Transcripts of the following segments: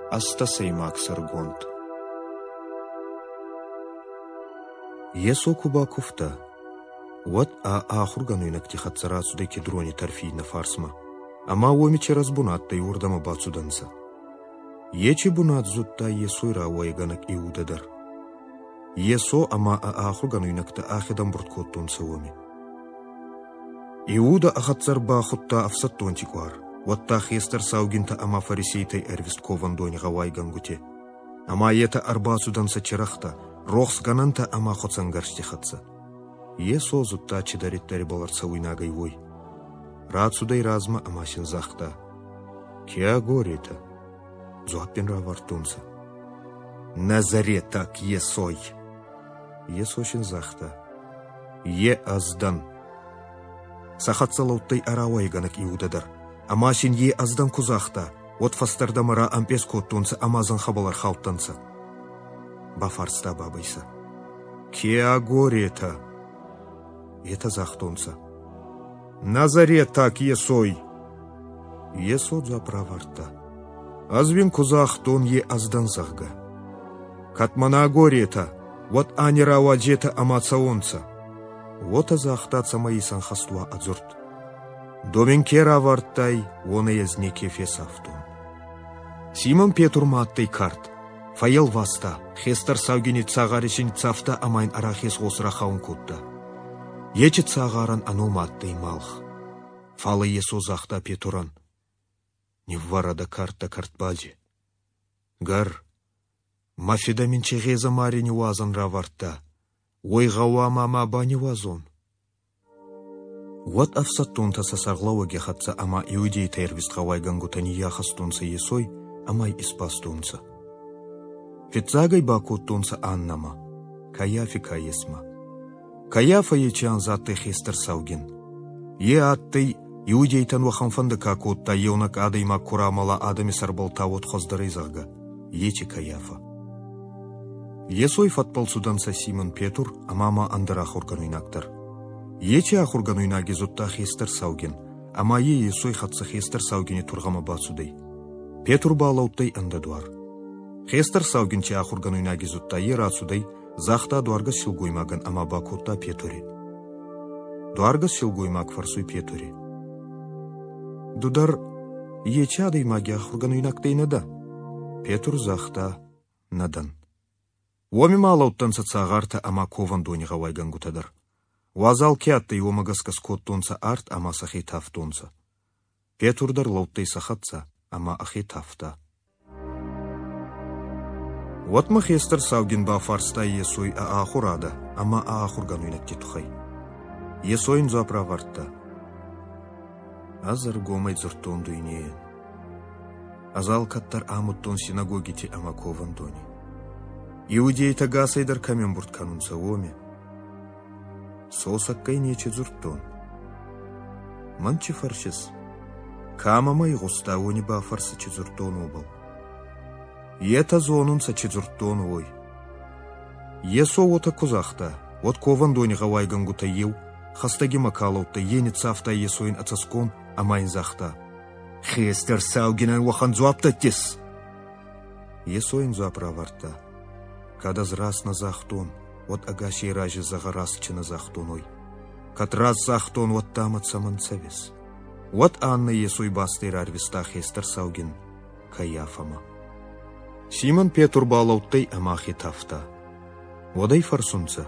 Аста сеймак саргонт. Есо куба куфта. Вот ахургану инакти хатсара судай кедрони тарфийна фарсма. Ама уомиче разбунатта и урдама бацуданса. Ече бунат зутта есой рауайганак иудадар. Есо ама ахургану инакта ахедан бурткоттунса уоми. Иуда ахатсар бахутта афсаттонтиквар. Ватта хестер саугинта ама фарисейтай эрвист ковандони гавайгангуте. Ама ета арбацуданса чирахта, рохс гананта ама хоцангарштихатса. Есо зутта чидариттари баларца уйнагай вой. Рацудай разма амасин захта. Кия горета? Зуаппен равартунса. Назаретак есой. Есошин захта. Е аздан. Сахатсалауттай аравайганак иудадар. Амасин е аздан кузахта. Вот фастардамара ампес коттунса амазан хабалар халтанса. Бафарста бабайса. Кия горета? Это захтунса. Назарет так есой. Есо заправарта. Азвин кузахтун е аздан захга. Катмана горета. Вот анира ваджета амацаунца. Вот азахтаца мои санхаства адзурт. Доминкера вартай, он езне кефесафтун. Симон Петр маттай карт. Фаел васта, хестар саугини цагаришин цафта амайн арахес госрахаун кутта. Ече цагаран ану маттай малх. Фала есо захта Петран. Невварада карта картбалжи. Гар. Мафида минчегеза марини вазан раварта. Ой гава мама бани вазон. Вот афсаттунта сасарглауаге хатса ама иудей тайрвист гавайгангутани яхастунса есой, амай испастунса. Фитзагай бакуттунса аннама. Каяфи каесма. Каяфа ечан затты хестер саугин. Е аттай иудейтан ваханфанды какутта еунак адайма курамала адами сарбалтавот хоздарызага. Ечи Каяфа. Есой фатпалсуданса Симон Петр, амама андарахургануйнактар. Ечи ахургануйнаги зутта хестер саугин. Ама е есой хатса хестер саугини тургама бацудай. Петр балауттай андадуар. Хестер саугинчи ахургануйнаги зутта е рацудай. Захта дуарга силгуймаган ама бакутта Петри. Дуарга силгуймаг фарсуй Петри. Дудар ечадай маги ахургануйнактай нада. Петр захта надан. Уоми малауттанса цагарта ама ковандони гавайгангутадар. Уазал кятта и омагаска скоттунса арт ама сахи тафтунса. Петурдар лауттай сахатса ама ахи тафта. Вот махестер саугин ба фарста есой ахурада, ама ахургануйнакти тухай. Есойн заправарта. Азар гомай зуртон дуйнеен. Азал каттар амуттон синагогити ама ковандони. Иудей тагасайдар камен буртканунса оме. Сосаккай нече зуртон. Манчи фаршис. Камамай густа они ба фарса чезуртон обал. Ета зонунса чезуртон ой. Есо ота кузахта. Вот ковандони гавайгангута ев. Хастаги макалаутта ени цафта есоин ацаскон амайн захта. Хестер саугинан вахан зуапта тис. Есоин зуаправарта. Когда зрас на захтон. Вот агаши ражи загарас чи на захтоной. Кат раз захтон вот там от саманцевис. Вот Анна есой бастыр арвиста хестер саугин. Каяфама. Симон Петр балауттай амахи тафта. Водай фарсунца.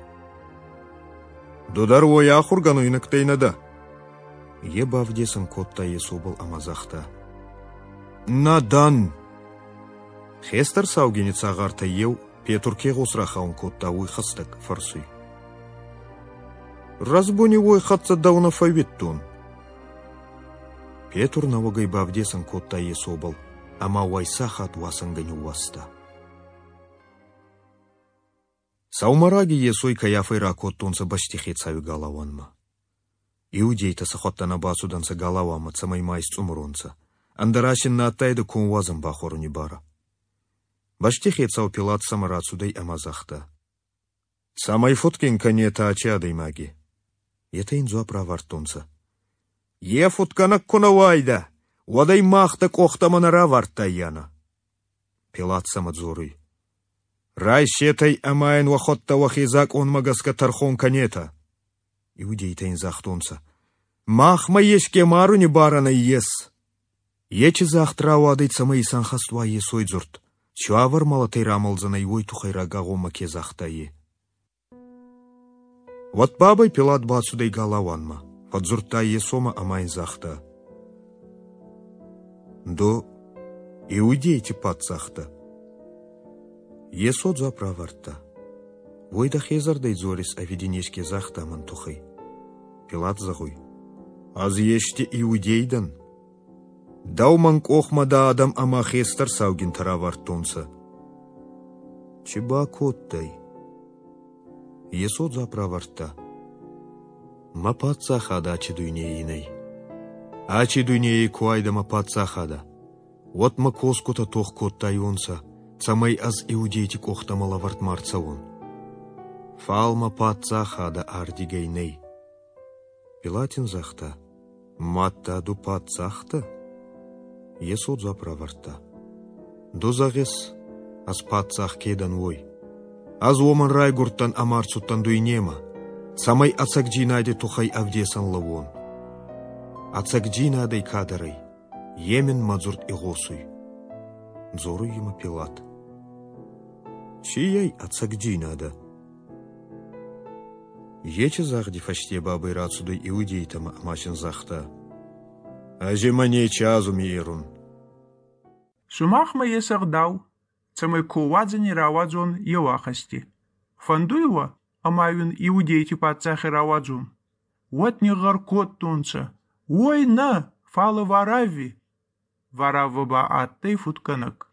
Дудар ой ахургануйнактай нада. Е бавдесам котта есобал амазахта. Надан. Хестер саугини цагарта ев. Петр кегосрахаун котта уй хастак фарсуй. Разбуни ой хатса дауна фавиттун. Петр навагай бавдесан котта есобал, ама вайсахат васангани уаста. Саумараги есой Каяфайра коттунса баштихет сави галаванма. Иудейта сахоттана бацуданса галавама цамаймайс цумрунца. Андарашин на атайды кунвазам бахоруни бара. Баштихет сау пилат самарацудай амазахта. Самай футкин канета ачадай маги. Это инзуа правартунца. Е футканак кунавайда. Водай махта кохтаманара вартаяна. Пилат самадзорый. Рай сетай амайн вахотта вахизак он магаска тархон канета. Иудей тайн захтонца. Махма ешке мару не барана ес. Ечи захтравадый самай санхаства есойдзурт. Чуавар малатай рамалзана ой тухайрага гомаке захтае. Вот бабай Пилат бацудай галаванма. Подзурта есома амайн захта. До иудейти пацахта. Есод заправарта. Войда хезардай зорис авидинешке захта мантухай. Пилат загуй. Аз еште иудейдан. Дауманг охмада адам ама хестар саугин таравартонса. Чиба коттай. Есод заправарта. Ма пацахада ачи дуйнеинай. Ачи дуйнеи куайда ма пацахада. Вот ма коскута тох коттай онса. Самай аз иудейти кохта малаварт марца он. Фалма пацахада ардигайней. Пилатин захта. Матта ду пацахта. Есод заправарта. Дозагес аз пацах кедан вой. Аз оман райгуртан амарцуттан дуйнема. Самай ацакджинайде тухай авдесан лавон. Ацакджинадей кадарай. Емен мадзурт игосуй. Зору ема Пилат. Чияй ацакджинада. Ече захди фаште бабай рацудой иудейтама амашин захта. Ажемане чазуми ерун. Сумахма есагдау. Цамай кувадзани равадзон евахасти. Фандуева амаюн иудейти пацахи равадзон. Вот не гаркот тунца. Ой на, фала варави. Варава ба аттай футканак.